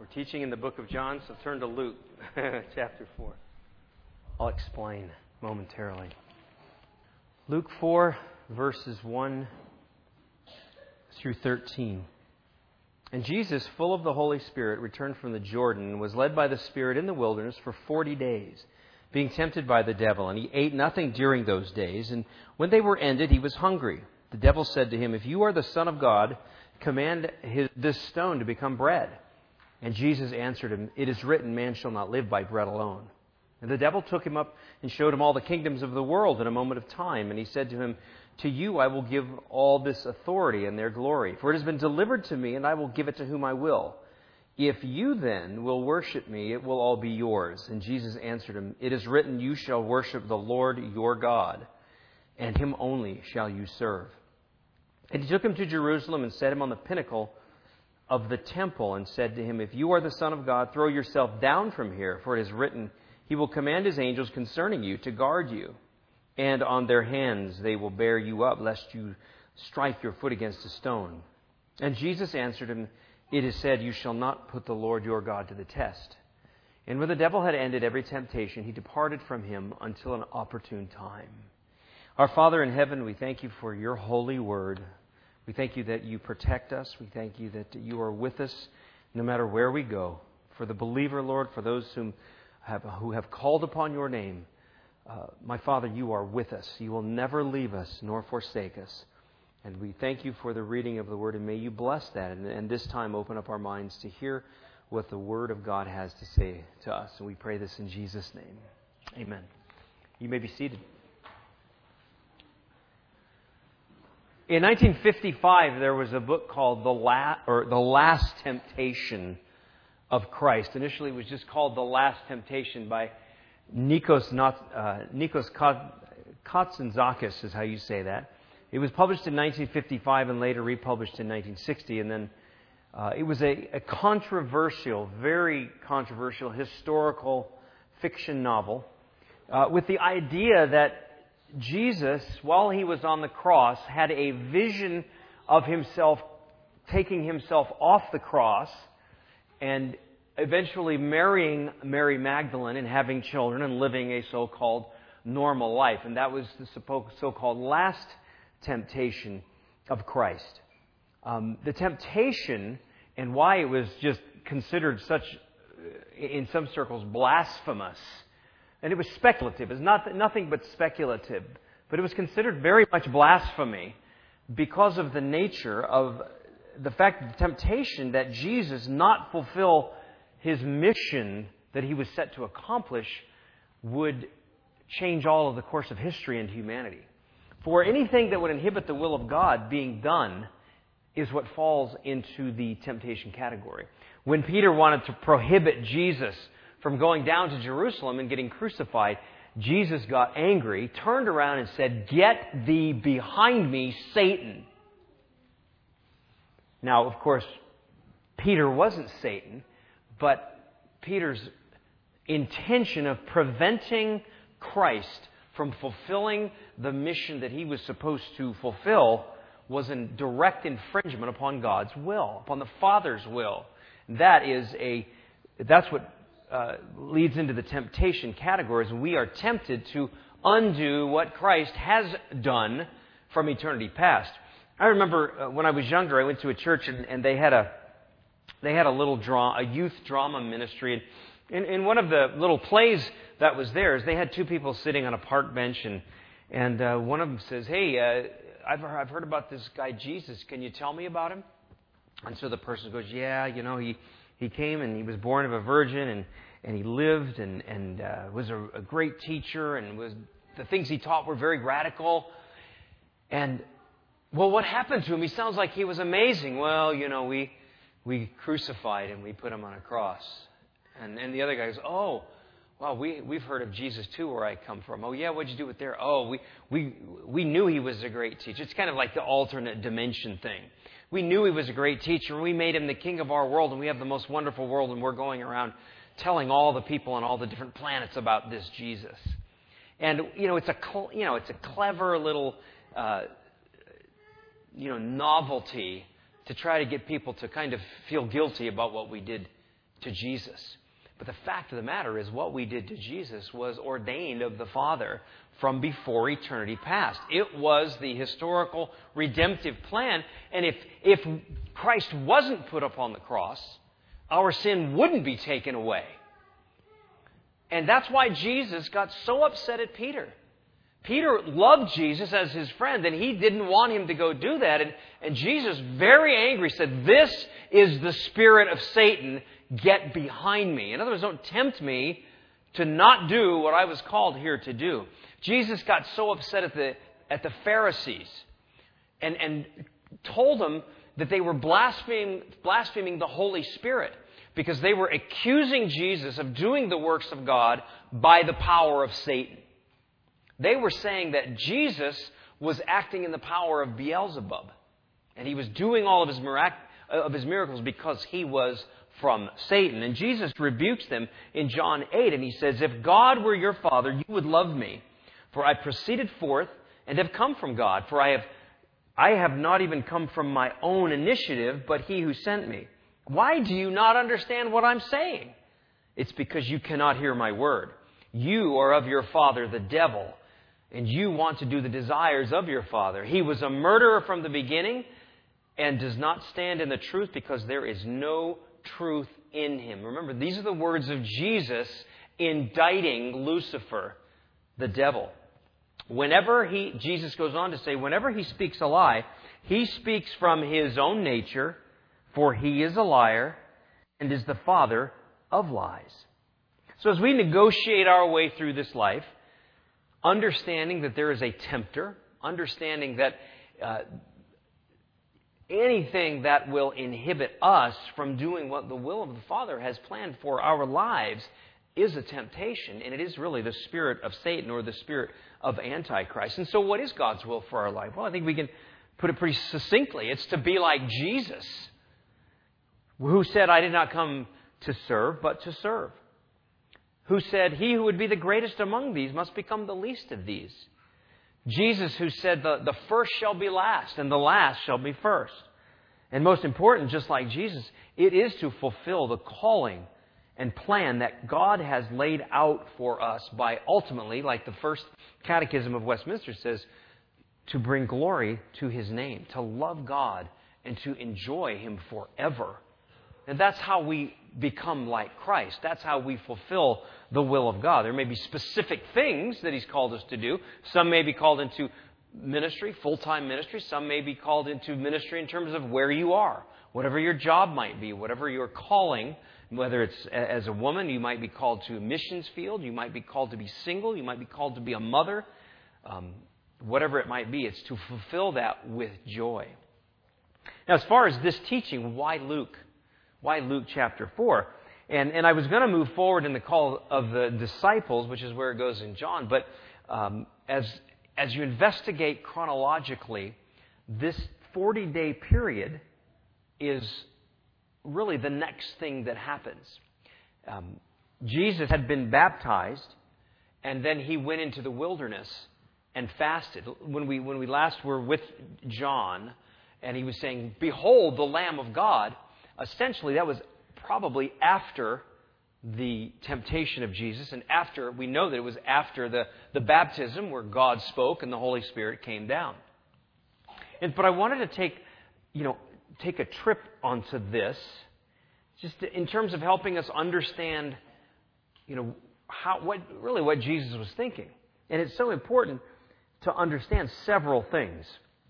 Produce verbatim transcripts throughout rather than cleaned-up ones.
We're teaching in the book of John, so turn to Luke, chapter four. I'll explain momentarily. Luke four, verses one through thirteen. And Jesus, full of the Holy Spirit, returned from the Jordan and was led by the Spirit in the wilderness for forty days, being tempted by the devil. And he ate nothing during those days. And when they were ended, he was hungry. The devil said to him, "If you are the Son of God, command his, this stone to become bread." And Jesus answered him, "It is written, man shall not live by bread alone." And the devil took him up and showed him all the kingdoms of the world in a moment of time. And he said to him, "To you I will give all this authority and their glory. For it has been delivered to me, and I will give it to whom I will. If you then will worship me, it will all be yours." And Jesus answered him, "It is written, you shall worship the Lord your God, and him only shall you serve." And he took him to Jerusalem and set him on the pinnacle of the temple and said to him, "If you are the Son of God, throw yourself down from here, for it is written, he will command his angels concerning you to guard you. And on their hands they will bear you up, lest you strike your foot against a stone." And Jesus answered him, "It is said, you shall not put the Lord your God to the test." And when the devil had ended every temptation, he departed from him until an opportune time. Our Father in heaven, we thank you for your holy word. We thank you that you protect us. We thank you that you are with us no matter where we go. For the believer, Lord, for those whom have, who have called upon your name, uh, my Father, you are with us. You will never leave us nor forsake us. And we thank you for the reading of the Word, and may you bless that. And, and this time open up our minds to hear what the Word of God has to say to us. And we pray this in Jesus' name. Amen. You may be seated. In nineteen fifty-five, there was a book called The, La- or The Last Temptation of Christ. Initially, it was just called The Last Temptation by Nikos, not, uh, Nikos Kazantzakis is how you say that. It was published in nineteen fifty-five and later republished in nineteen sixty. And then uh, it was a, a controversial, very controversial historical fiction novel uh, with the idea that Jesus, while he was on the cross, had a vision of himself taking himself off the cross and eventually marrying Mary Magdalene and having children and living a so-called normal life. And that was the so-called last temptation of Christ. Um, the temptation and why it was just considered such, in some circles, blasphemous. And it was speculative. It was not, nothing but speculative. But it was considered very much blasphemy because of the nature of the fact of the temptation that Jesus not fulfill his mission that he was set to accomplish would change all of the course of history and humanity. For anything that would inhibit the will of God being done is what falls into the temptation category. When Peter wanted to prohibit Jesus from going down to Jerusalem and getting crucified, Jesus got angry, turned around and said, "Get thee behind me, Satan." Now, of course, Peter wasn't Satan, but Peter's intention of preventing Christ from fulfilling the mission that he was supposed to fulfill was in direct infringement upon God's will, upon the Father's will. That is a, that's what Uh, leads into the temptation categories. We are tempted to undo what Christ has done from eternity past. I remember uh, when I was younger, I went to a church and, and they had a they had a little draw, a youth drama ministry. And in, in one of the little plays that was theirs, they had two people sitting on a park bench, and and uh, one of them says, "Hey, uh, I've I've heard about this guy Jesus. Can you tell me about him?" And so the person goes, "Yeah, you know he." He came and he was born of a virgin, and, and he lived and, and uh, was a, a great teacher, and was the things he taught were very radical. And, well, what happened to him? He sounds like he was amazing. Well, you know, we we crucified him. We put him on a cross. And, and the other guy goes, "Oh, well, we, we've heard of Jesus too where I come from. Oh, yeah, what'd you do with there? Oh, we, we, we knew he was a great teacher." It's kind of like the alternate dimension thing. We knew he was a great teacher. We made him the king of our world, and we have the most wonderful world, and we're going around telling all the people on all the different planets about this Jesus. And, you know, it's a, you know, it's a clever little, uh, you know, novelty to try to get people to kind of feel guilty about what we did to Jesus. But the fact of the matter is what we did to Jesus was ordained of the Father from before eternity past. It was the historical redemptive plan. And if, if Christ wasn't put up on the cross, our sin wouldn't be taken away. And that's why Jesus got so upset at Peter. Peter loved Jesus as his friend, and he didn't want him to go do that. And, and Jesus, very angry, said, "This is the spirit of Satan. Get behind me." In other words, don't tempt me to not do what I was called here to do. Jesus got so upset at the at the Pharisees and, and told them that they were blaspheming, blaspheming the Holy Spirit because they were accusing Jesus of doing the works of God by the power of Satan. They were saying that Jesus was acting in the power of Beelzebub, and he was doing all of his, mirac- of his miracles because he was from Satan. And Jesus rebukes them in John eight, and he says, "If God were your Father, you would love me, for I proceeded forth and have come from God. For I have, I have not even come from my own initiative, but he who sent me. Why do you not understand what I'm saying? It's because you cannot hear my word. You are of your father, the devil, and you want to do the desires of your father. He was a murderer from the beginning and does not stand in the truth because there is no truth in him." Remember, these are the words of Jesus indicting Lucifer, the devil. Whenever he, Jesus goes on to say, whenever he speaks a lie, he speaks from his own nature, for he is a liar and is the father of lies. So as we negotiate our way through this life, understanding that there is a tempter, understanding that uh, anything that will inhibit us from doing what the will of the Father has planned for our lives is a temptation, and it is really the spirit of Satan or the spirit of Antichrist. And so what is God's will for our life? Well, I think we can put it pretty succinctly. It's to be like Jesus, who said, "I did not come to serve, but to serve." Who said, "He who would be the greatest among these must become the least of these." Jesus, who said, the, the first shall be last, and the last shall be first. And most important, just like Jesus, it is to fulfill the calling and plan that God has laid out for us by ultimately, like the first catechism of Westminster says, to bring glory to His name, to love God and to enjoy Him forever. And that's how we become like Christ. That's how we fulfill the will of God. There may be specific things that He's called us to do. Some may be called into ministry, full-time ministry. Some may be called into ministry in terms of where you are. Whatever your job might be, whatever your calling, whether it's as a woman, you might be called to a missions field. You might be called to be single. You might be called to be a mother. Um, whatever it might be, it's to fulfill that with joy. Now, as far as this teaching, why Luke? Why Luke chapter four? And, and I was going to move forward in the call of the disciples, which is where it goes in John. But um, as, as you investigate chronologically, this forty-day period is really the next thing that happens. Um, Jesus had been baptized, and then He went into the wilderness and fasted. When we, when we last were with John, and he was saying, "Behold, the Lamb of God," essentially, that was probably after the temptation of Jesus, and after, we know that it was after the, the baptism where God spoke and the Holy Spirit came down. And, but I wanted to take, you know, take a trip onto this, just to, in terms of helping us understand, you know, how, what, really what Jesus was thinking. And it's so important to understand several things.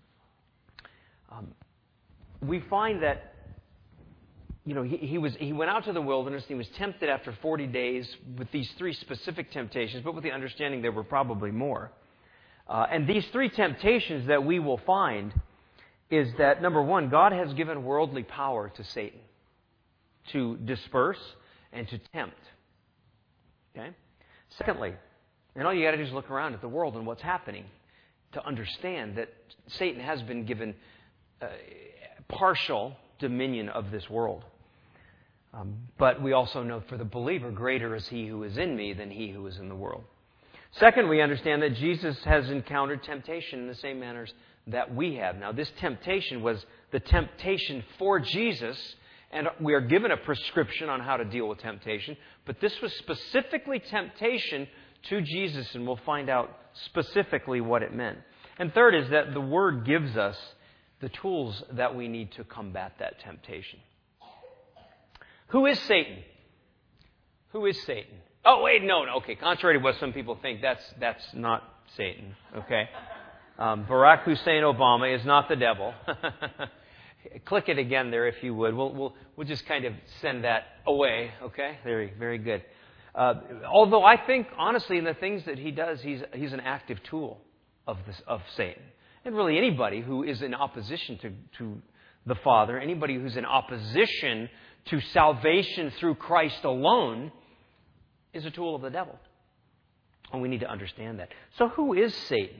Um, we find that, you know, he, he was he went out to the wilderness. He was tempted after forty days with these three specific temptations, but with the understanding there were probably more. Uh, and these three temptations that we will find is that, number one, God has given worldly power to Satan to disperse and to tempt. Okay? Secondly, and all you got to do is look around at the world and what's happening to understand that Satan has been given uh, partial dominion of this world. Um, but we also know for the believer, greater is He who is in me than he who is in the world. Second, we understand that Jesus has encountered temptation in the same manners that we have. Now, this temptation was the temptation for Jesus, and we are given a prescription on how to deal with temptation. But this was specifically temptation to Jesus, and we'll find out specifically what it meant. And third is that the Word gives us the tools that we need to combat that temptation. Who is Satan? Who is Satan? Oh, wait, no, no. Okay, contrary to what some people think, that's that's not Satan. Okay, um, Barack Hussein Obama is not the devil. Click it again there, if you would. We'll we'll we'll just kind of send that away. Okay, very very good. Uh, although I think, honestly, in the things that he does, he's he's an active tool of this of Satan, and really anybody who is in opposition to to the Father, anybody who's in opposition to salvation through Christ alone, is a tool of the devil. And we need to understand that. So who is Satan?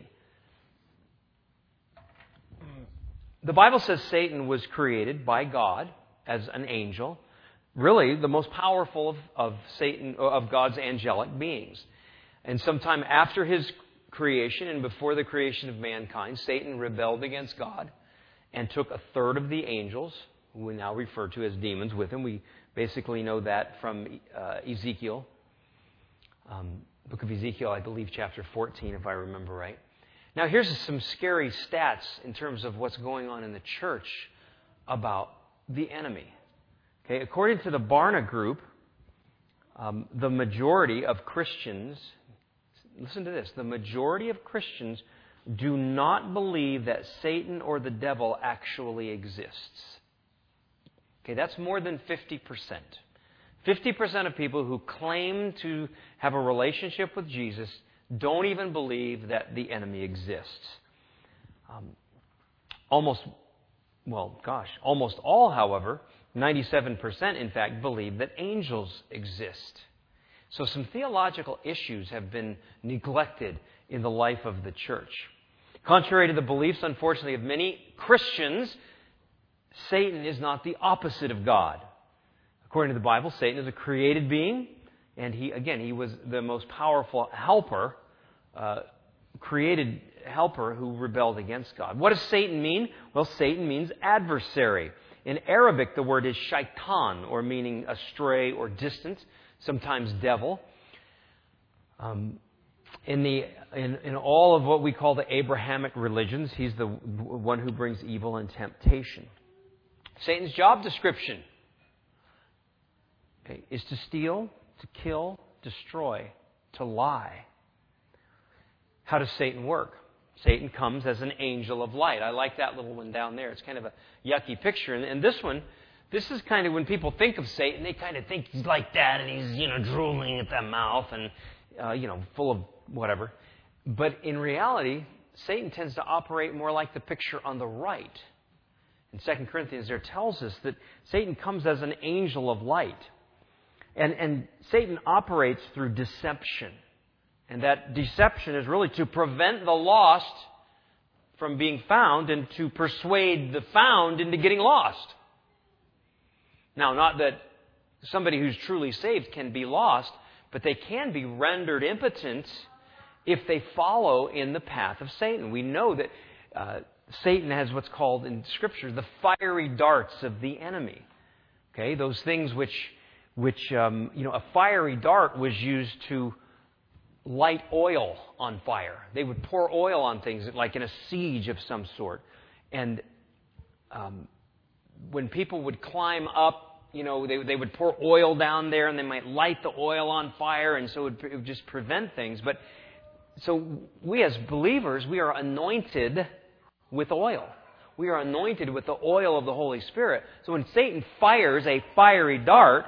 The Bible says Satan was created by God as an angel, really the most powerful of, of Satan, of God's angelic beings. And sometime after his creation and before the creation of mankind, Satan rebelled against God and took a third of the angels, who we now refer to as demons, with him. We basically know that from uh, Ezekiel. Um, book of Ezekiel, I believe, chapter fourteen, if I remember right. Now, here's some scary stats in terms of what's going on in the church about the enemy. Okay, according to the Barna Group, um, the majority of Christians, listen to this, the majority of Christians do not believe that Satan or the devil actually exists. Okay, that's more than fifty percent. fifty percent of people who claim to have a relationship with Jesus don't even believe that the enemy exists. Um, almost, well, gosh, almost all, however, ninety-seven percent, in fact, believe that angels exist. So some theological issues have been neglected in the life of the church. Contrary to the beliefs, unfortunately, of many Christians, Satan is not the opposite of God. According to the Bible, Satan is a created being, and he, again, he was the most powerful helper, uh, created helper who rebelled against God. What does Satan mean? Well, Satan means adversary. In Arabic, the word is shaitan, or meaning astray or distant, sometimes devil. Um, in the in, in all of what we call the Abrahamic religions, he's the one who brings evil and temptation. Satan's job description, okay, is to steal, to kill, destroy, to lie. How does Satan work? Satan comes as an angel of light. I like that little one down there. It's kind of a yucky picture. And, and this one, this is kind of when people think of Satan, they kind of think he's like that, and he's, you know, drooling at that mouth and, uh, you know, full of whatever. But in reality, Satan tends to operate more like the picture on the right. In Second Corinthians, there tells us that Satan comes as an angel of light. And, and Satan operates through deception. And that deception is really to prevent the lost from being found and to persuade the found into getting lost. Now, not that somebody who's truly saved can be lost, but they can be rendered impotent if they follow in the path of Satan. We know that uh, Satan has what's called in Scripture the fiery darts of the enemy. Okay, those things which, which um, you know, a fiery dart was used to light oil on fire. They would pour oil on things like in a siege of some sort. And um, when people would climb up, you know, they, they would pour oil down there and they might light the oil on fire, and so it would, it would just prevent things. But so we as believers, we are anointed with oil. We are anointed with the oil of the Holy Spirit. So when Satan fires a fiery dart,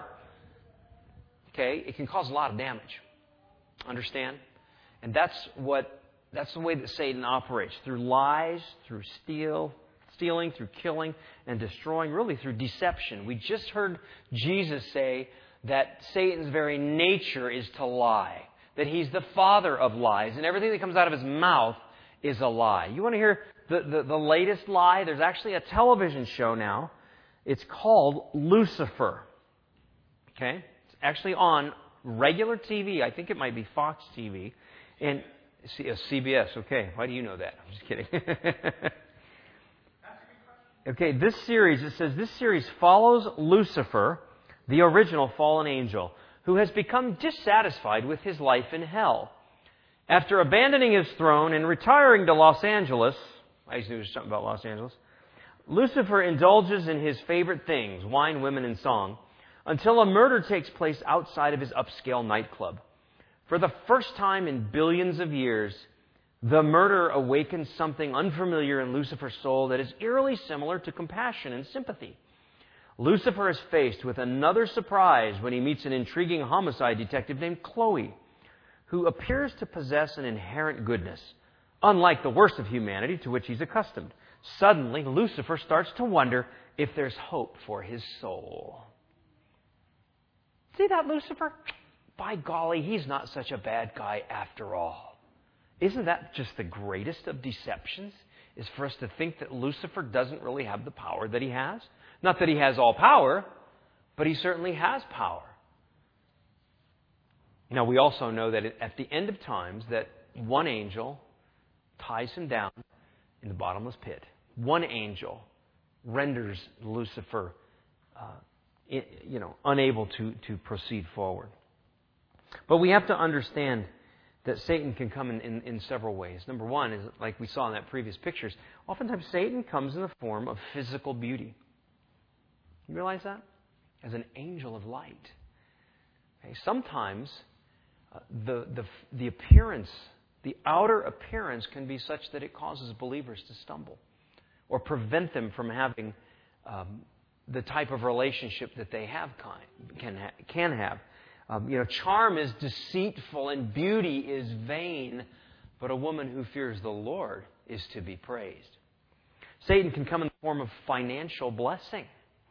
okay, it can cause a lot of damage. Understand? And that's what that's the way that Satan operates. Through lies, through steal, stealing, through killing and destroying, really through deception. We just heard Jesus say that Satan's very nature is to lie. That he's the father of lies. And everything that comes out of his mouth is a lie. You want to hear the, the, the latest lie? There's actually a television show now. It's called Lucifer. Okay? It's actually on regular T V. I think it might be Fox T V. And C B S. Okay. Why do you know that? I'm just kidding. Okay, this series, it says, this series follows Lucifer, the original fallen angel, who has become dissatisfied with his life in hell. After abandoning his throne and retiring to Los Angeles, I used to do something about Los Angeles, Lucifer indulges in his favorite things, wine, women, and song, until a murder takes place outside of his upscale nightclub. For the first time in billions of years, the murder awakens something unfamiliar in Lucifer's soul that is eerily similar to compassion and sympathy. Lucifer is faced with another surprise when he meets an intriguing homicide detective named Chloe, who appears to possess an inherent goodness, unlike the worst of humanity to which he's accustomed. Suddenly, Lucifer starts to wonder if there's hope for his soul. See that, Lucifer? By golly, he's not such a bad guy after all. Isn't that just the greatest of deceptions? Is for us to think that Lucifer doesn't really have the power that he has? Not that he has all power, but he certainly has power. Now, we also know that at the end of times that one angel ties him down in the bottomless pit. One angel renders Lucifer, uh, you know, unable to, to proceed forward. But we have to understand that Satan can come in, in, in several ways. Number one is, like we saw in that previous pictures, oftentimes Satan comes in the form of physical beauty. You realize that? As an angel of light. Okay? Sometimes uh, the, the, the appearance, the outer appearance can be such that it causes believers to stumble or prevent them from having um, the type of relationship that they have can, ha- can have. Um, you know, charm is deceitful and beauty is vain, but a woman who fears the Lord is to be praised. Satan can come in the form of financial blessing.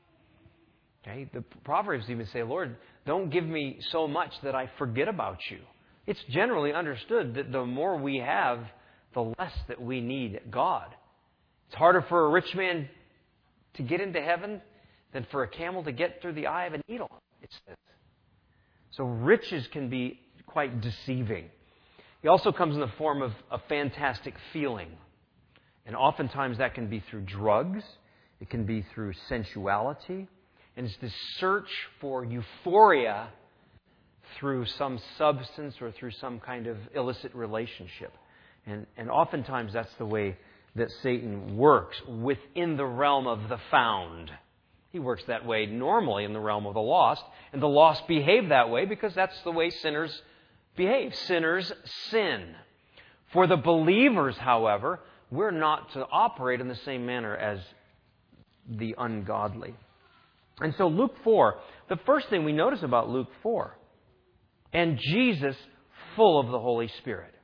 Okay, the Proverbs even say, Lord, don't give me so much that I forget about you. It's generally understood that the more we have, the less that we need God. It's harder for a rich man to get into heaven than for a camel to get through the eye of a needle, it says. So riches can be quite deceiving. He also comes in the form of a fantastic feeling. And oftentimes that can be through drugs. It can be through sensuality. And it's this search for euphoria through some substance or through some kind of illicit relationship. And, and oftentimes that's the way that Satan works within the realm of the found. He works that way normally in the realm of the lost. And the lost behave that way because that's the way sinners behave. Sinners sin. For the believers, however, we're not to operate in the same manner as the ungodly. And so Luke four, the first thing we notice about Luke four, and Jesus full of the Holy Spirit.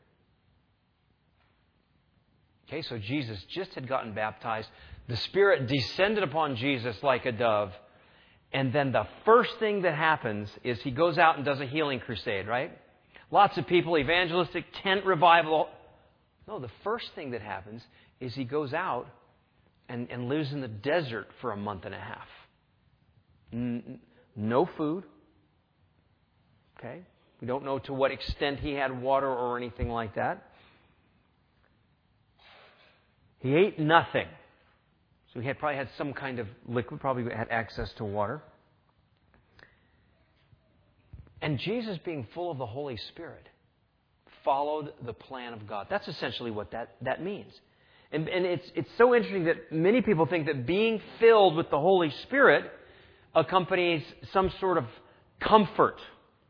Okay, so Jesus just had gotten baptized. The Spirit descended upon Jesus like a dove. And then the first thing that happens is he goes out and does a healing crusade, right? Lots of people, evangelistic, tent revival. No, the first thing that happens is he goes out and, and lives in the desert for a month and a half. N- no food. Okay? We don't know to what extent he had water or anything like that. He ate nothing. So he had probably had some kind of liquid, probably had access to water. And Jesus, being full of the Holy Spirit, followed the plan of God. That's essentially what that, that means. And, and it's, it's so interesting that many people think that being filled with the Holy Spirit accompanies some sort of comfort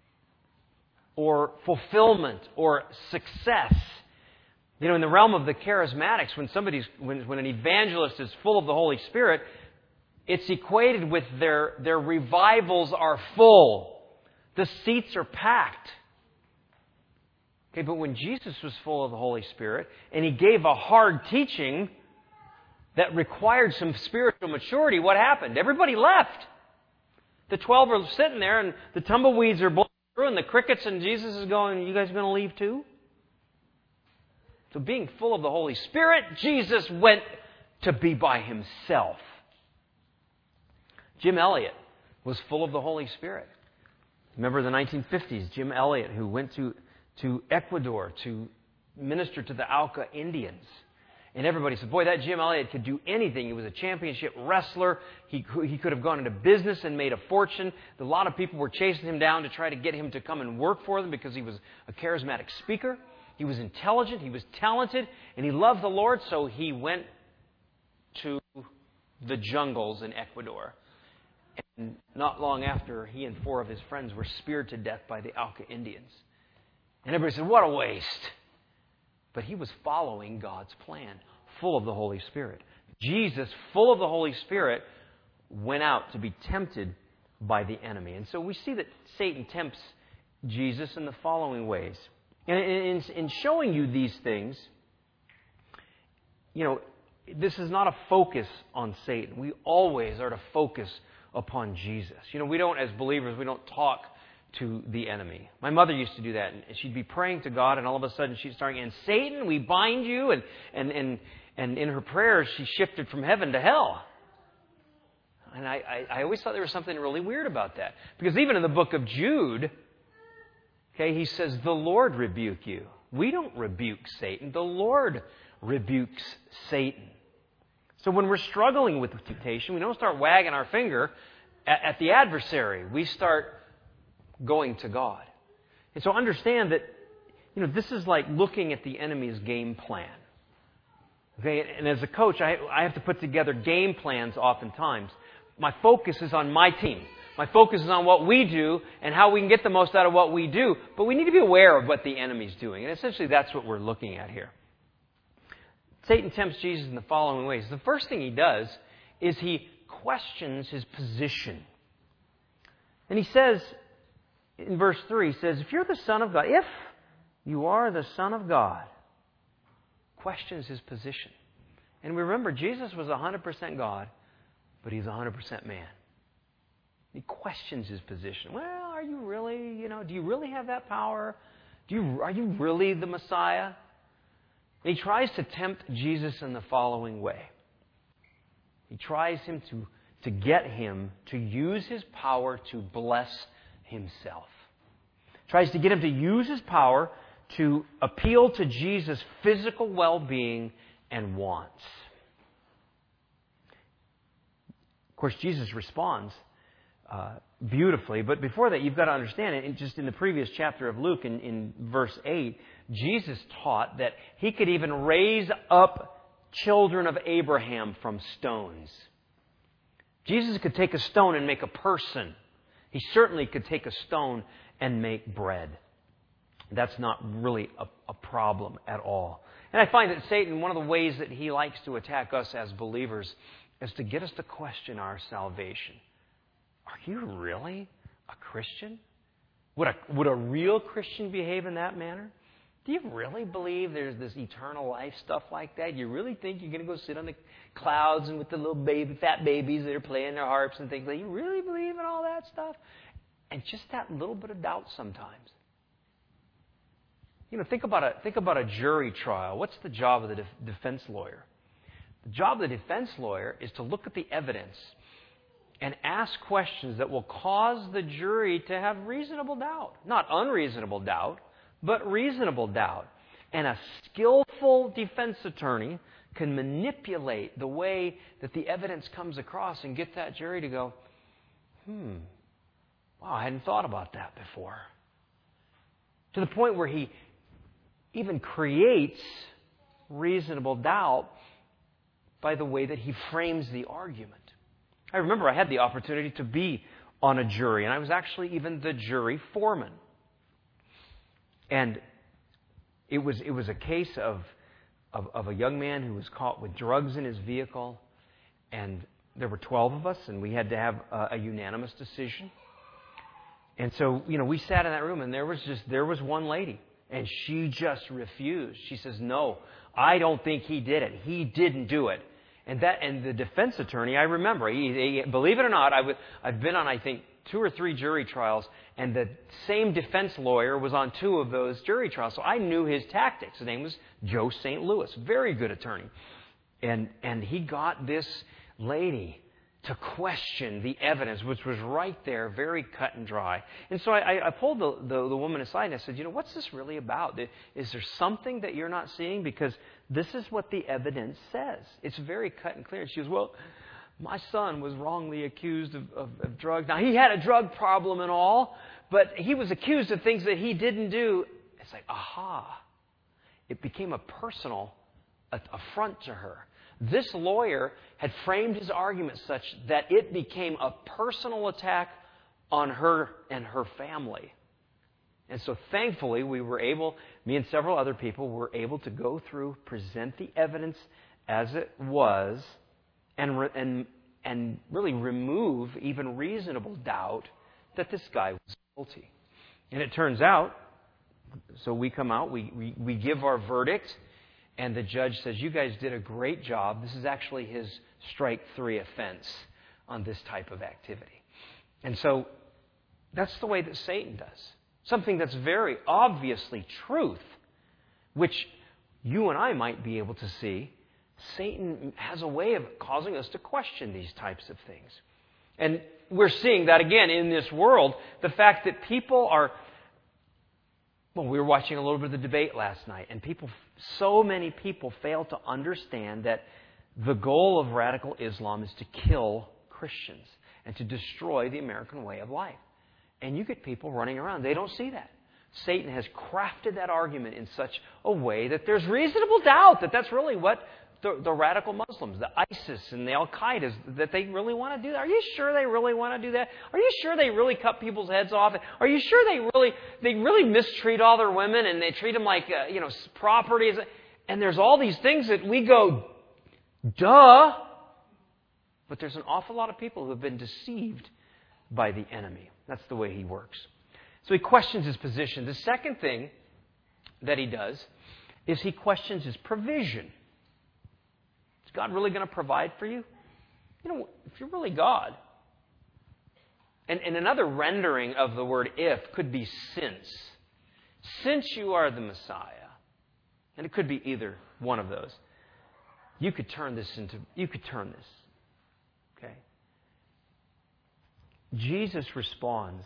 or fulfillment or success. You know, in the realm of the charismatics, when somebody's, when, when an evangelist is full of the Holy Spirit, it's equated with their, their revivals are full. The seats are packed. Okay, but when Jesus was full of the Holy Spirit and He gave a hard teaching that required some spiritual maturity, what happened? Everybody left. The twelve are sitting there and the tumbleweeds are blowing through and the crickets, and Jesus is going, you guys going to leave too? So being full of the Holy Spirit, Jesus went to be by Himself. Jim Elliot was full of the Holy Spirit. Remember the nineteen fifties, Jim Elliot, who went to, to Ecuador to minister to the Auca Indians. And everybody said, boy, that Jim Elliot could do anything. He was a championship wrestler. He, he could have gone into business and made a fortune. A lot of people were chasing him down to try to get him to come and work for them because he was a charismatic speaker. He was intelligent. He was talented. And he loved the Lord. So he went to the jungles in Ecuador. And not long after, he and four of his friends were speared to death by the Auca Indians. And everybody said, what a waste. But he was following God's plan, full of the Holy Spirit. Jesus, full of the Holy Spirit, went out to be tempted by the enemy. And so we see that Satan tempts Jesus in the following ways. And in, in showing you these things, you know, this is not a focus on Satan. We always are to focus upon Jesus. You know, we don't, as believers, we don't talk to the enemy. My mother used to do that, and she'd be praying to God, and all of a sudden she'd start, and Satan, we bind you, and and and, and in her prayers she shifted from heaven to hell. And I, I, I always thought there was something really weird about that. Because even in the book of Jude, okay, he says, the Lord rebuke you. We don't rebuke Satan. The Lord rebukes Satan. So when we're struggling with temptation, we don't start wagging our finger at, at the adversary. We start going to God. And so understand that, you know, this is like looking at the enemy's game plan. Okay, and as a coach, I, I have to put together game plans oftentimes. My focus is on my team. My focus is on what we do and how we can get the most out of what we do. But we need to be aware of what the enemy's doing. And essentially that's what we're looking at here. Satan tempts Jesus in the following ways. The first thing he does is he questions his position. And he says, in verse three, he says, if you're the Son of God, if you are the Son of God, questions his position. And remember, Jesus was one hundred percent God, but he's one hundred percent man. He questions his position. Well, are you really, you know, do you really have that power? Do you, are you really the Messiah? And he tries to tempt Jesus in the following way. He tries him to, to get him to use his power to bless himself. Tries to get him to use his power to appeal to Jesus' physical well-being and wants. Of course, Jesus responds uh, beautifully. But before that, you've got to understand it. Just in the previous chapter of Luke, in, in verse eight, Jesus taught that he could even raise up children of Abraham from stones. Jesus could take a stone and make a person. He certainly could take a stone and make bread. That's not really a, a problem at all. And I find that Satan, one of the ways that he likes to attack us as believers is to get us to question our salvation. Are you really a Christian? Would a, would a real Christian behave in that manner? Do you really believe there's this eternal life stuff like that? You really think you're going to go sit on the clouds and with the little baby, fat babies that are playing their harps and things like that? You really believe in all that stuff? And just that little bit of doubt sometimes. You know, think about a think about a jury trial. What's the job of the def- defense lawyer? The job of the defense lawyer is to look at the evidence and ask questions that will cause the jury to have reasonable doubt. Not unreasonable doubt, but reasonable doubt. And a skillful defense attorney can manipulate the way that the evidence comes across and get that jury to go, hmm, wow, I hadn't thought about that before. To the point where he even creates reasonable doubt by the way that he frames the argument. I remember I had the opportunity to be on a jury, and I was actually even the jury foreman. And it was it was a case of, of, of a young man who was caught with drugs in his vehicle, and there were twelve of us, and we had to have a, a unanimous decision. And so, you know, we sat in that room, and there was just there was one lady, and she just refused. She says, "No, I don't think he did it. He didn't do it." And that, and the defense attorney, I remember, he, he, believe it or not, I would, I've been on, I think, two or three jury trials, and the same defense lawyer was on two of those jury trials. So I knew his tactics. His name was Joe Saint Louis, very good attorney. And and he got this lady to question the evidence, which was right there, very cut and dry. And so I, I pulled the, the, the woman aside and I said, you know, what's this really about? Is there something that you're not seeing? Because this is what the evidence says. It's very cut and clear. And she goes, well, my son was wrongly accused of, of, of drugs. Now, he had a drug problem and all, but he was accused of things that he didn't do. It's like, aha. It became a personal affront to her. This lawyer had framed his argument such that it became a personal attack on her and her family. And so thankfully we were able, me and several other people were able to go through, present the evidence as it was, and re- and and really remove even reasonable doubt that this guy was guilty. And it turns out, so we come out, we, we, we give our verdict, and the judge says, you guys did a great job. This is actually his strike three offense on this type of activity. And so that's the way that Satan does. Something that's very obviously truth, which you and I might be able to see. Satan has a way of causing us to question these types of things. And we're seeing that again in this world. The fact that people are... Well, we were watching a little bit of the debate last night, and people, so many people fail to understand that the goal of radical Islam is to kill Christians and to destroy the American way of life. And you get people running around. They don't see that. Satan has crafted that argument in such a way that there's reasonable doubt that that's really what the, the radical Muslims, the ISIS and the Al-Qaeda, that they really want to do that. Are you sure they really want to do that? Are you sure they really cut people's heads off? Are you sure they really they really mistreat all their women and they treat them like uh, you know property? And there's all these things that we go, duh. But there's an awful lot of people who have been deceived by the enemy. That's the way he works. So he questions his position. The second thing that he does is he questions his provision. Is God really going to provide for you? You know, if you're really God. And, and another rendering of the word if could be since. Since you are the Messiah. And it could be either one of those. You could turn this into, you could turn this. Okay? Jesus responds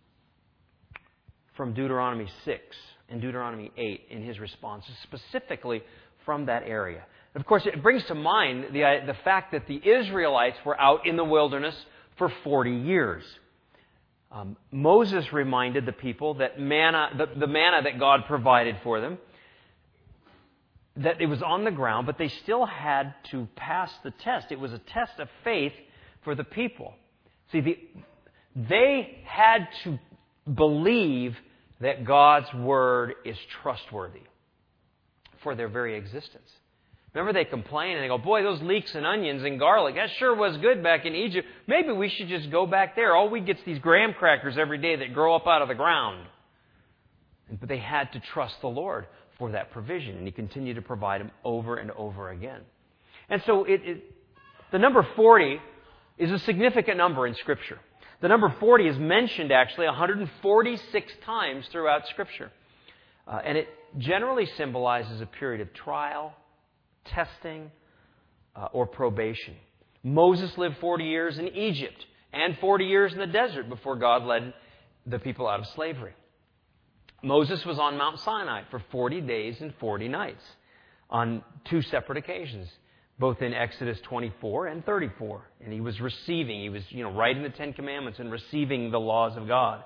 from Deuteronomy six and Deuteronomy eight in his responses, specifically from that area. Of course, it brings to mind the, uh, the fact that the Israelites were out in the wilderness for forty years. Um, Moses reminded the people that manna, the, the manna that God provided for them, that it was on the ground, but they still had to pass the test. It was a test of faith for the people. See, the, they had to believe that God's Word is trustworthy for their very existence. Remember, they complain and they go, boy, those leeks and onions and garlic, that sure was good back in Egypt. Maybe we should just go back there. All we get is these graham crackers every day that grow up out of the ground. But they had to trust the Lord for that provision, and He continued to provide them over and over again. And so it, it, the number forty is a significant number in Scripture. The number forty is mentioned actually one hundred forty-six times throughout Scripture. Uh, and it generally symbolizes a period of trial, testing, uh, or probation. Moses lived forty years in Egypt and forty years in the desert before God led the people out of slavery. Moses was on Mount Sinai for forty days and forty nights on two separate occasions, both in Exodus twenty-four and thirty-four. And he was receiving, he was, you know, writing the Ten Commandments and receiving the laws of God.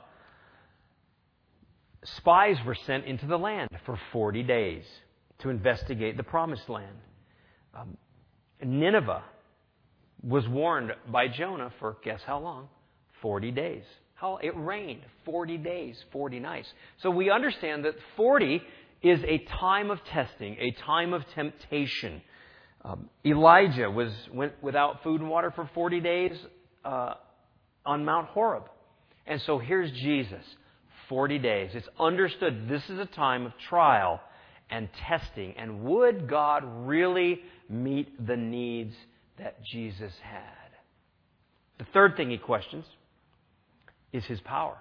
Spies were sent into the land for forty days to investigate the Promised Land. Um, Nineveh was warned by Jonah for, guess how long? forty days. How it rained forty days, forty nights. So we understand that forty is a time of testing, a time of temptation. Um, Elijah was went without food and water for forty days uh, on Mount Horeb. And so here's Jesus, forty days. It's understood this is a time of trial and testing. And would God really meet the needs that Jesus had? The third thing he questions is his power.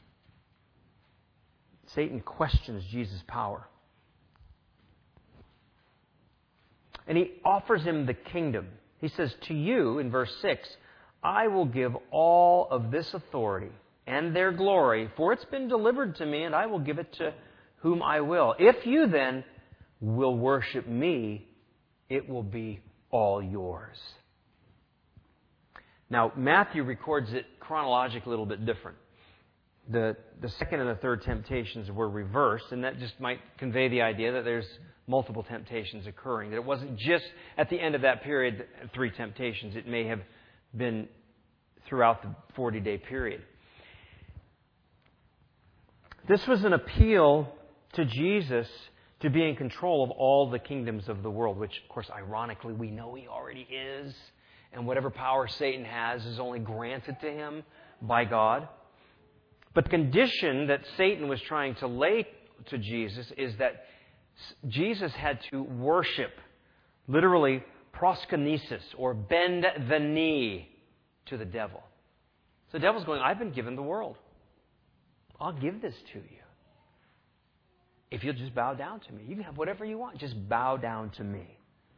Satan questions Jesus' power. And he offers him the kingdom. He says, to you, in verse six, I will give all of this authority and their glory, for it's been delivered to me, and I will give it to whom I will. If you then will worship me, it will be all yours. Now, Matthew records it chronologically a little bit different. The, the second and the third temptations were reversed, and that just might convey the idea that there's multiple temptations occurring. That it wasn't just at the end of that period, three temptations. It may have been throughout the forty-day period. This was an appeal to Jesus to be in control of all the kingdoms of the world, which, of course, ironically, we know He already is. And whatever power Satan has is only granted to him by God. But the condition that Satan was trying to lay to Jesus is that Jesus had to worship, literally proskonesis, or bend the knee to the devil. So the devil's going, I've been given the world. I'll give this to you. If you'll just bow down to me. You can have whatever you want. Just bow down to me.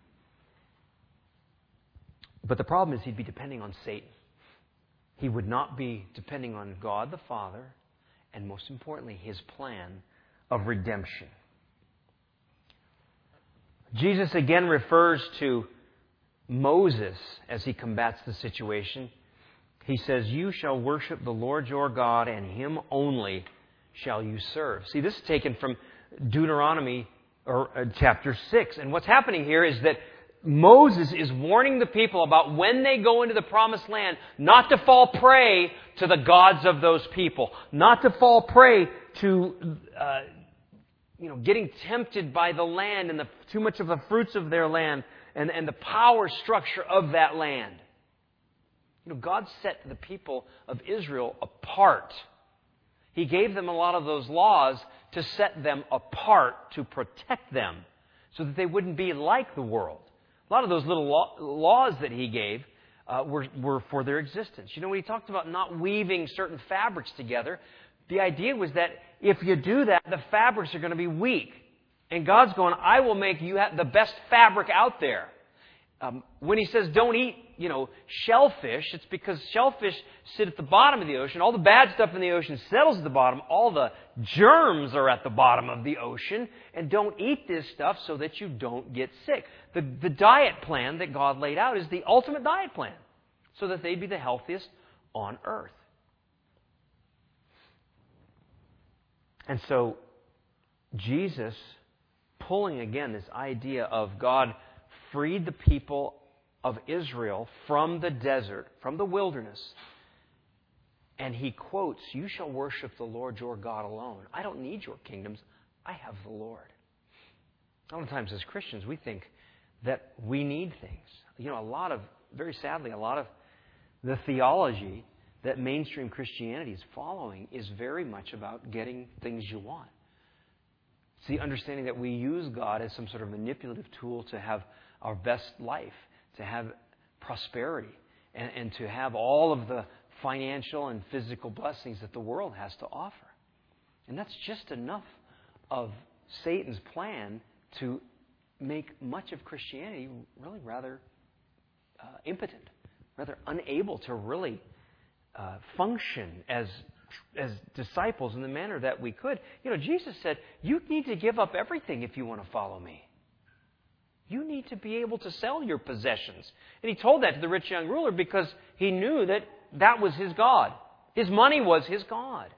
But the problem is he'd be depending on Satan. He would not be depending on God the Father, and most importantly, His plan of redemption. Jesus again refers to Moses as he combats the situation. He says, you shall worship the Lord your God, and Him only shall you serve. See, this is taken from Deuteronomy or uh, chapter six. And what's happening here is that Moses is warning the people about when they go into the promised land not to fall prey to the gods of those people, not to fall prey to uh, you know, getting tempted by the land and the, too much of the fruits of their land and, and the power structure of that land. You know, God set the people of Israel apart. He gave them a lot of those laws to set them apart, to protect them, so that they wouldn't be like the world. A lot of those little law, laws that He gave uh, were, were for their existence. You know, when He talked about not weaving certain fabrics together, the idea was that if you do that, the fabrics are going to be weak. And God's going, I will make you have the best fabric out there. Um, when He says don't eat, you know, shellfish, it's because shellfish sit at the bottom of the ocean. All the bad stuff in the ocean settles at the bottom. All the germs are at the bottom of the ocean. And don't eat this stuff so that you don't get sick. The, the diet plan that God laid out is the ultimate diet plan, so that they be the healthiest on earth. And so Jesus, pulling again this idea of God freed the people of Israel from the desert, from the wilderness. And He quotes, you shall worship the Lord your God alone. I don't need your kingdoms. I have the Lord. A lot of times as Christians, we think that we need things. You know, a lot of, very sadly, a lot of the theology that mainstream Christianity is following is very much about getting things you want. It's the understanding that we use God as some sort of manipulative tool to have our best life, to have prosperity, and, and to have all of the financial and physical blessings that the world has to offer. And that's just enough of Satan's plan to make much of Christianity really rather uh, impotent, rather unable to really uh, function as as disciples in the manner that we could. You know, Jesus said, you need to give up everything if you want to follow me. You need to be able to sell your possessions. And He told that to the rich young ruler because He knew that that was his God. His money was his God.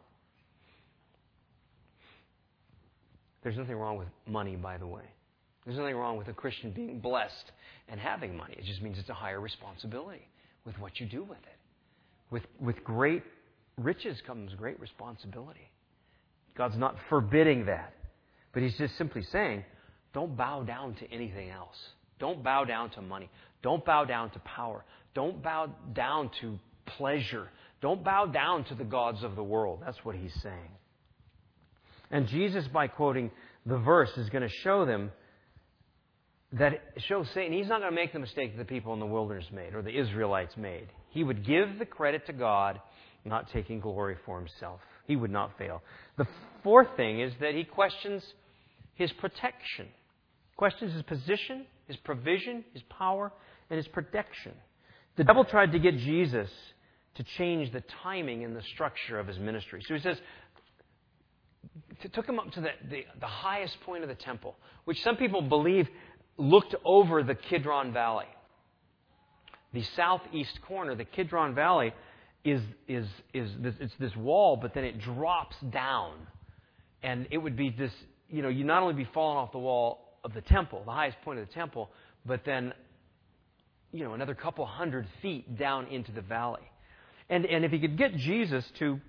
There's nothing wrong with money, by the way. There's nothing wrong with a Christian being blessed and having money. It just means it's a higher responsibility with what you do with it. With, with great riches comes great responsibility. God's not forbidding that. But He's just simply saying, don't bow down to anything else. Don't bow down to money. Don't bow down to power. Don't bow down to pleasure. Don't bow down to the gods of the world. That's what He's saying. And Jesus, by quoting the verse, is going to show them that, show Satan, he's not going to make the mistake that the people in the wilderness made or the Israelites made. He would give the credit to God, not taking glory for Himself. He would not fail. The fourth thing is that He questions His protection. Questions His position, His provision, His power, and His protection. The devil tried to get Jesus to change the timing and the structure of his ministry. So he says, t- took him up to the, the, the highest point of the temple, which some people believe looked over the Kidron Valley. The southeast corner, the Kidron Valley, is is is this, it's this wall, but then it drops down, and it would be this. You know, you not only be falling off the wall of the temple, the highest point of the temple, but then, you know, another couple hundred feet down into the valley. And and if he could get Jesus to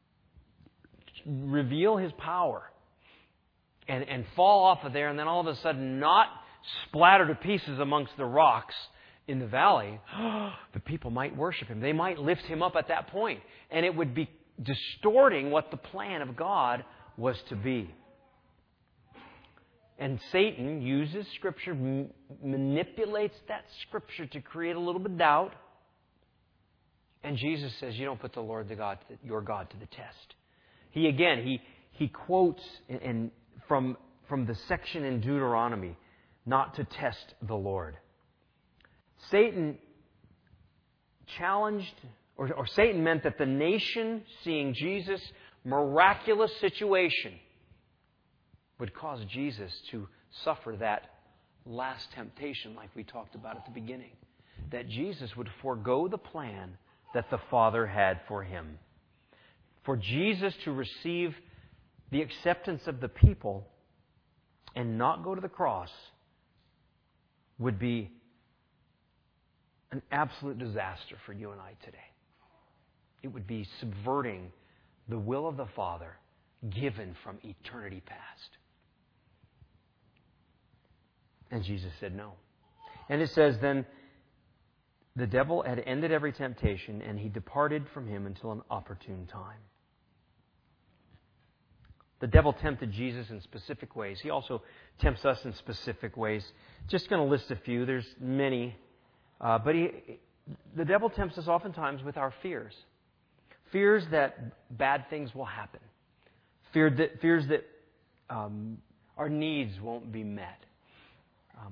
reveal his power and and fall off of there, and then all of a sudden not splatter to pieces amongst the rocks in the valley, the people might worship him. They might lift him up at that point. And it would be distorting what the plan of God was to be. And Satan uses Scripture, m- manipulates that Scripture to create a little bit of doubt. And Jesus says, you don't put the Lord, the God, your God, to the test. He, again, he he quotes in, in, from, from the section in Deuteronomy, not to test the Lord. Satan challenged, or, or Satan meant that the nation, seeing Jesus' miraculous situation, would cause Jesus to suffer that last temptation like we talked about at the beginning. That Jesus would forego the plan that the Father had for him. For Jesus to receive the acceptance of the people and not go to the cross would be an absolute disaster for you and I today. It would be subverting the will of the Father given from eternity past. And Jesus said no. And it says then, the devil had ended every temptation, and he departed from him until an opportune time. The devil tempted Jesus in specific ways. He also tempts us in specific ways. Just going to list a few. There's many. Uh, but he, the devil tempts us oftentimes with our fears. Fears that bad things will happen. Fear that, fears that um, our needs won't be met. Um,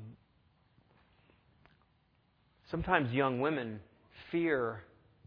sometimes young women fear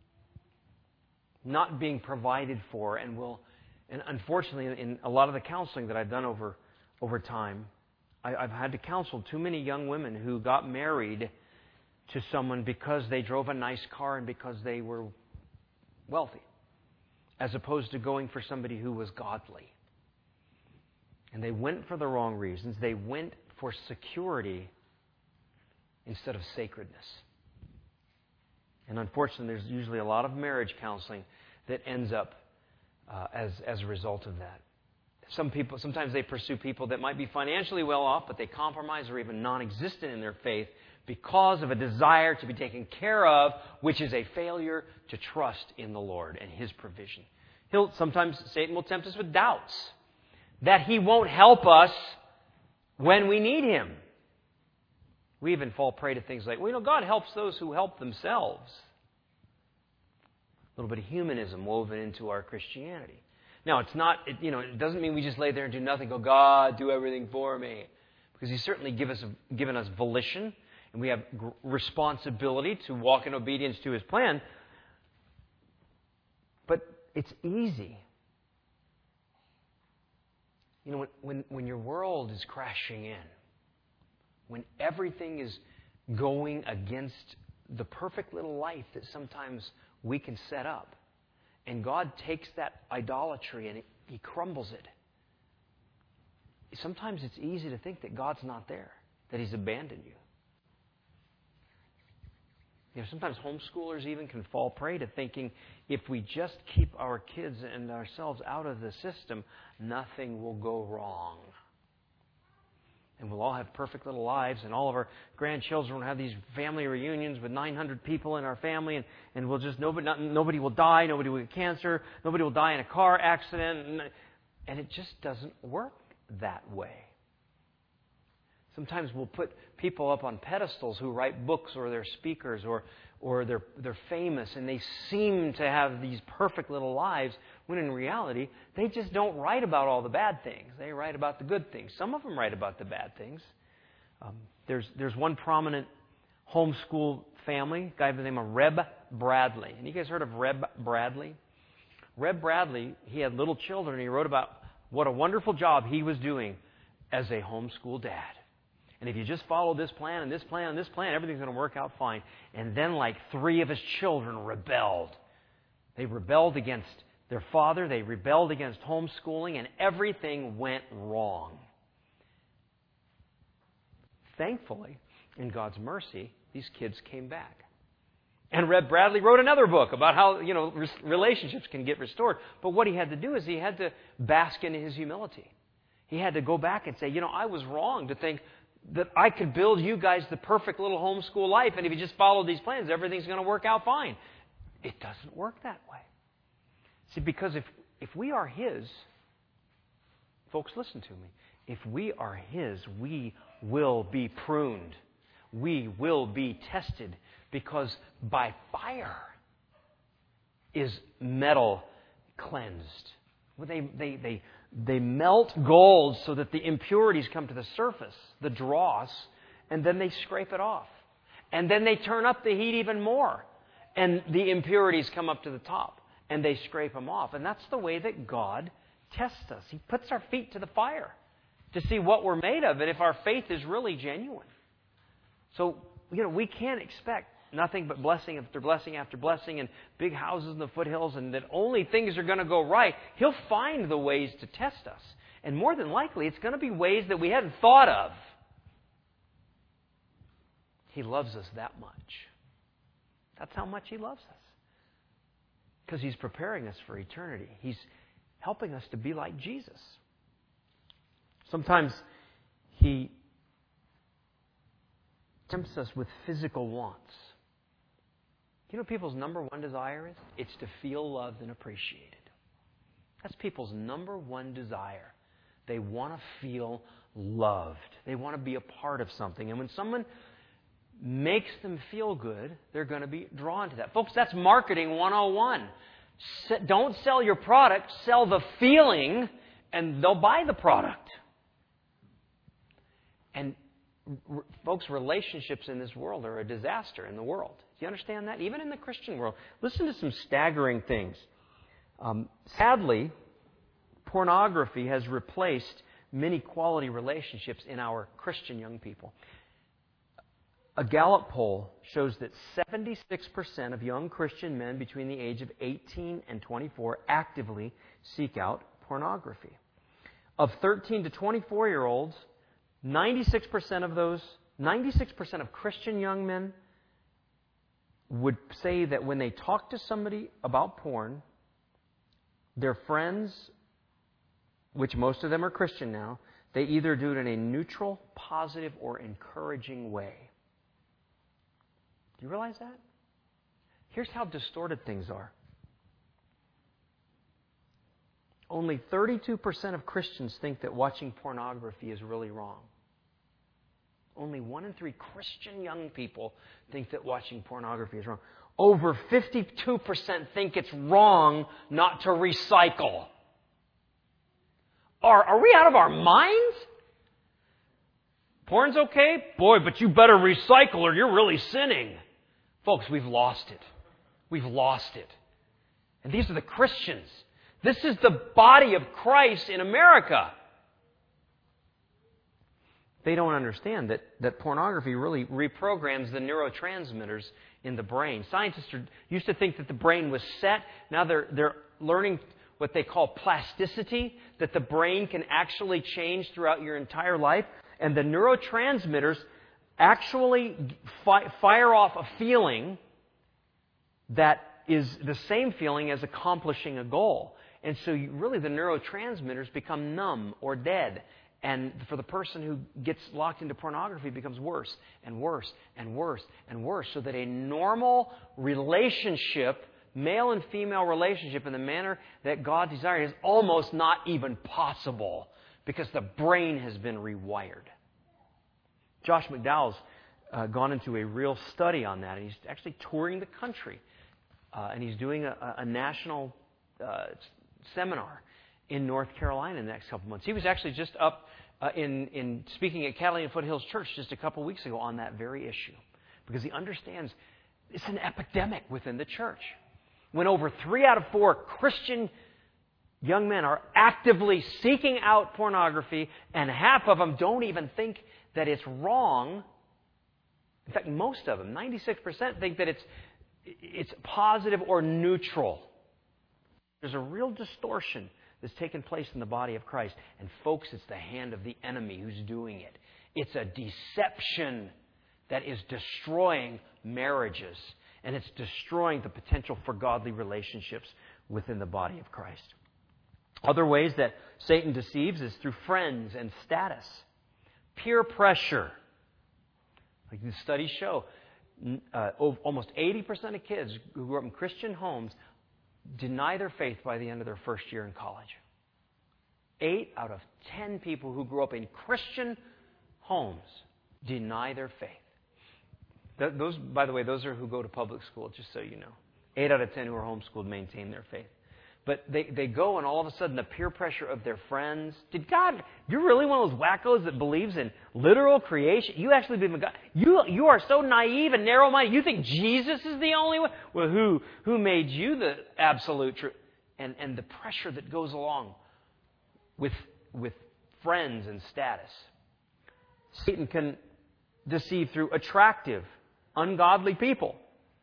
not being provided for, and will, and unfortunately, in a lot of the counseling that I've done over over time, I, I've had to counsel too many young women who got married to someone because they drove a nice car and because they were wealthy, as opposed to going for somebody who was godly. And they went for the wrong reasons. They went for security instead of sacredness. And unfortunately, there's usually a lot of marriage counseling that ends up uh, as as a result of that. Some people, sometimes they pursue people that might be financially well off, but they compromise or even non-existent in their faith because of a desire to be taken care of, which is a failure to trust in the Lord and His provision. He'll sometimes Satan will tempt us with doubts that he won't help us when we need Him. We even fall prey to things like, well, you know, God helps those who help themselves. A little bit of humanism woven into our Christianity. Now, it's not, it, you know, it doesn't mean we just lay there and do nothing, go, God, do everything for me. Because He's certainly give us, given us volition, and we have g- responsibility to walk in obedience to His plan. But it's easy. You know, when, when, when your world is crashing in, when everything is going against the perfect little life that sometimes we can set up, and God takes that idolatry and He crumbles it, sometimes it's easy to think that God's not there, that He's abandoned you. You know, sometimes homeschoolers even can fall prey to thinking if we just keep our kids and ourselves out of the system, nothing will go wrong. And we'll all have perfect little lives, and all of our grandchildren will have these family reunions with nine hundred people in our family, and, and we'll just nobody not, nobody will die, nobody will get cancer, nobody will die in a car accident, and, and it just doesn't work that way. Sometimes we'll put people up on pedestals who write books, or they're speakers, or or they're they're famous, and they seem to have these perfect little lives, when in reality, they just don't write about all the bad things. They write about the good things. Some of them write about the bad things. Um, there's there's one prominent homeschool family, a guy by the name of Reb Bradley. And you guys heard of Reb Bradley? Reb Bradley, he had little children, and he wrote about what a wonderful job he was doing as a homeschool dad. And if you just follow this plan and this plan and this plan, everything's going to work out fine. And then like three of his children rebelled. They rebelled against their father. They rebelled against homeschooling, and everything went wrong. Thankfully, in God's mercy, these kids came back. And Reb Bradley wrote another book about how, you know, relationships can get restored. But what he had to do is he had to bask in his humility. He had to go back and say, you know, I was wrong to think that I could build you guys the perfect little homeschool life, and if you just follow these plans, everything's going to work out fine. It doesn't work that way. See, because if, if we are His, folks, listen to me. If we are His, we will be pruned. We will be tested, because by fire is metal cleansed. They, they, they, they melt gold so that the impurities come to the surface, the dross, and then they scrape it off. And then they turn up the heat even more, and the impurities come up to the top, and they scrape them off. And that's the way that God tests us. He puts our feet to the fire to see what we're made of and if our faith is really genuine. So, you know, we can't expect nothing but blessing after blessing after blessing and big houses in the foothills, and that only things are going to go right. He'll find the ways to test us. And more than likely, it's going to be ways that we hadn't thought of. He loves us that much. That's how much He loves us. Because He's preparing us for eternity. He's helping us to be like Jesus. Sometimes He tempts us with physical wants. You know what people's number one desire is? It's to feel loved and appreciated. That's people's number one desire. They want to feel loved. They want to be a part of something. And when someone makes them feel good, they're going to be drawn to that. Folks, that's marketing one oh one. Don't sell your product, sell the feeling, and they'll buy the product. And r- folks, relationships in this world are a disaster in the world. Do you understand that? Even in the Christian world. Listen to some staggering things. Um, sadly, pornography has replaced many quality relationships in our Christian young people. A Gallup poll shows that seventy-six percent of young Christian men between the age of eighteen and twenty-four actively seek out pornography. Of thirteen to twenty-four-year-olds, ninety-six percent of those, ninety-six percent of Christian young men would say that when they talk to somebody about porn, their friends, which most of them are Christian now, they either do it in a neutral, positive, or encouraging way. Do you realize that? Here's how distorted things are. Only thirty-two percent of Christians think that watching pornography is really wrong. Only one in three Christian young people think that watching pornography is wrong. Over fifty-two percent think it's wrong not to recycle. Are, are we out of our minds? Porn's okay? Boy, but you better recycle or you're really sinning. Folks, we've lost it. We've lost it. And these are the Christians. This is the body of Christ in America. They don't understand that, that pornography really reprograms the neurotransmitters in the brain. Scientists are, used to think that the brain was set. Now they're, they're learning what they call plasticity, that the brain can actually change throughout your entire life. And the neurotransmitters actually fi- fire off a feeling that is the same feeling as accomplishing a goal. And so you, really the neurotransmitters become numb or dead. And for the person who gets locked into pornography, it becomes worse and worse and worse and worse. So that a normal relationship, male and female relationship in the manner that God desired, is almost not even possible because the brain has been rewired. Josh McDowell's uh, gone into a real study on that. And he's actually touring the country. Uh, and he's doing a, a national uh, seminar in North Carolina in the next couple months. He was actually just up uh, in, in speaking at Catalina Foothills Church just a couple weeks ago on that very issue. because he understands it's an epidemic within the church. When over three out of four Christian young men are actively seeking out pornography, and half of them don't even think that it's wrong. In fact, most of them, ninety-six percent, think that it's it's positive or neutral. There's a real distortion that's taken place in the body of Christ. And folks, it's the hand of the enemy who's doing it. It's a deception that is destroying marriages. And it's destroying the potential for godly relationships within the body of Christ. Other ways that Satan deceives is through friends and status. Peer pressure. Like the studies show, uh, almost eighty percent of kids who grew up in Christian homes deny their faith by the end of their first year in college. Eight out of ten people who grew up in Christian homes deny their faith. Th- those, by the way, those are who go to public school, just so you know. Eight out of ten who are homeschooled maintain their faith. But they, they go, and all of a sudden the peer pressure of their friends. Did God, you're really one of those wackos that believes in literal creation? You actually believe in God? You, you are so naive and narrow-minded. You think Jesus is the only one? Well, who, who made you the absolute truth? And, and the pressure that goes along with, with friends and status. Satan can deceive through attractive, ungodly people.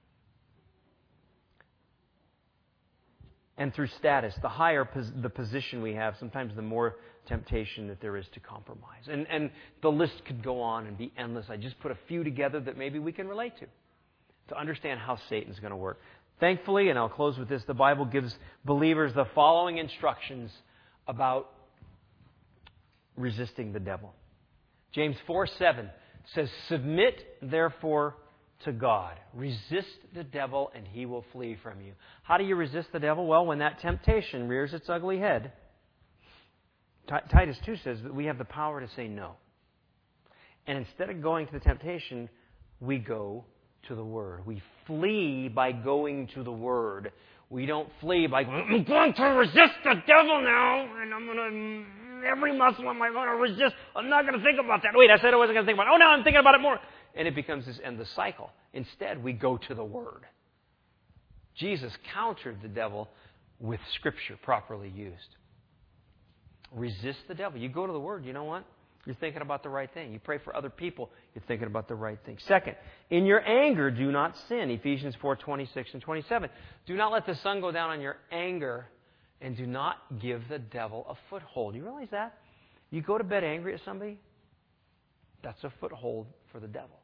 And through status, the higher pos- the position we have, sometimes the more temptation that there is to compromise. And, and the list could go on and be endless. I just put a few together that maybe we can relate to, to understand how Satan's going to work. Thankfully, and I'll close with this, the Bible gives believers the following instructions about resisting the devil. James four seven says, "Submit, therefore, to God. Resist the devil and he will flee from you." How do you resist the devil? Well, when that temptation rears its ugly head, T- Titus two says that we have the power to say no. And instead of going to the temptation, we go to the Word. We flee by going to the Word. We don't flee by going, "I'm going to resist the devil now, and I'm going to, every muscle am I going to resist. I'm not going to think about that. Wait, I said I wasn't going to think about it. Oh, now I'm thinking about it more." And it becomes this endless cycle. Instead, we go to the Word. Jesus countered the devil with Scripture properly used. Resist the devil. You go to the Word. You know what? You're thinking about the right thing. You pray for other people. You're thinking about the right thing. Second, in your anger, do not sin. Ephesians four twenty-six and twenty-seven. Do not let the sun go down on your anger, and do not give the devil a foothold. You realize that? You go to bed angry at somebody, that's a foothold for the devil.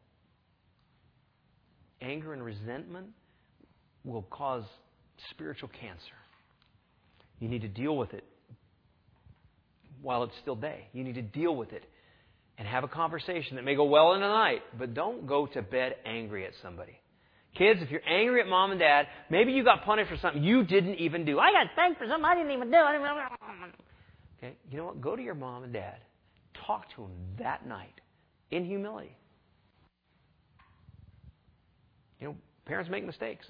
Anger and resentment will cause spiritual cancer. You need to deal with it while it's still day. You need to deal with it and have a conversation that may go well in the night, but don't go to bed angry at somebody. Kids, if you're angry at mom and dad, maybe you got punished for something you didn't even do. I got spanked for something I didn't even do. I didn't... Okay, you know what? Go to your mom and dad. Talk to them that night in humility. You know, parents make mistakes.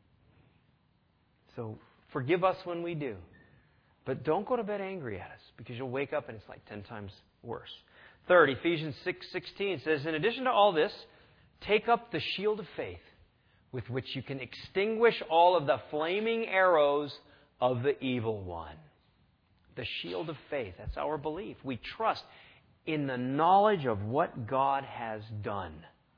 So forgive us when we do. But don't go to bed angry at us, because you'll wake up and it's like ten times worse. Third, Ephesians six sixteen says, "In addition to all this, take up the shield of faith, with which you can extinguish all of the flaming arrows of the evil one." The shield of faith, that's our belief. We trust in the knowledge of what God has done.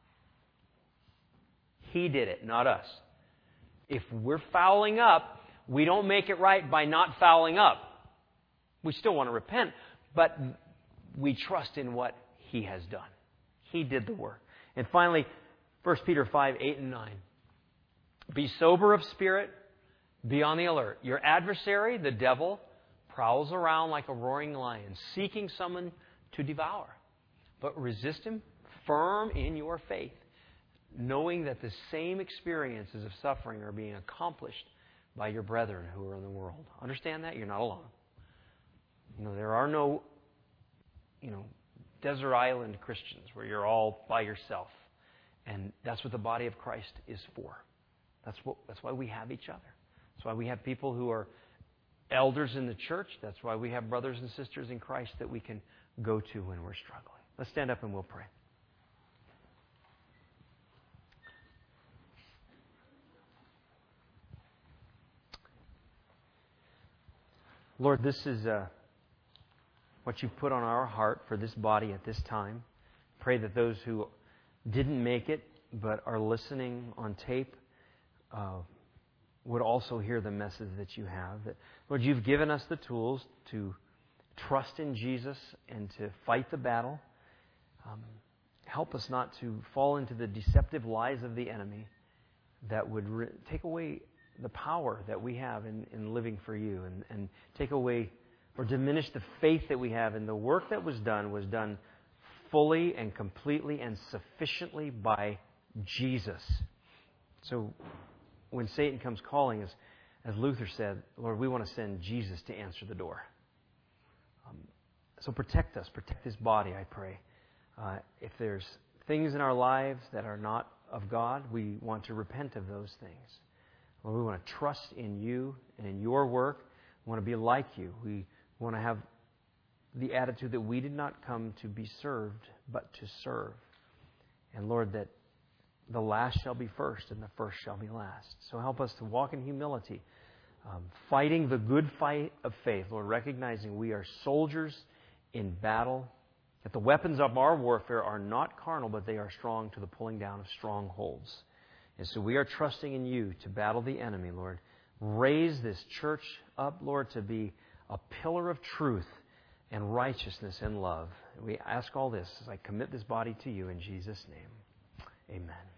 He did it, not us. If we're fouling up, we don't make it right by not fouling up. We still want to repent, but we trust in what He has done. He did the work. And finally, First Peter five, eight and nine. "Be sober of spirit, be on the alert. Your adversary, the devil, prowls around like a roaring lion, seeking someone to devour. But resist him, firm in your faith, knowing that the same experiences of suffering are being accomplished by your brethren who are in the world." Understand that? You're not alone. You know, there are no, you know, desert island Christians where you're all by yourself. And that's what the body of Christ is for. That's what. That's why we have each other. That's why we have people who are elders in the church. That's why we have brothers and sisters in Christ that we can go to when we're struggling. Let's stand up and we'll pray. Lord, this is uh, what you've put on our heart for this body at this time. Pray that those who didn't make it but are listening on tape uh, would also hear the message that you have. That, Lord, you've given us the tools to trust in Jesus and to fight the battle. Um, help us not to fall into the deceptive lies of the enemy that would re- take away the power that we have in, in living for you, and, and take away or diminish the faith that we have in the work that was done was done fully and completely and sufficiently by Jesus. So when Satan comes calling us, as Luther said, Lord, we want to send Jesus to answer the door. Um, so protect us, protect this body, I pray. Uh, if there's things in our lives that are not of God, we want to repent of those things. Lord, we want to trust in you and in your work. We want to be like you. We want to have the attitude that we did not come to be served, but to serve. And Lord, that the last shall be first and the first shall be last. So help us to walk in humility, um, fighting the good fight of faith, Lord, recognizing we are soldiers in battle, that the weapons of our warfare are not carnal, but they are strong to the pulling down of strongholds. And so we are trusting in you to battle the enemy, Lord. Raise this church up, Lord, to be a pillar of truth and righteousness and love. We ask all this as I commit this body to you in Jesus' name. Amen.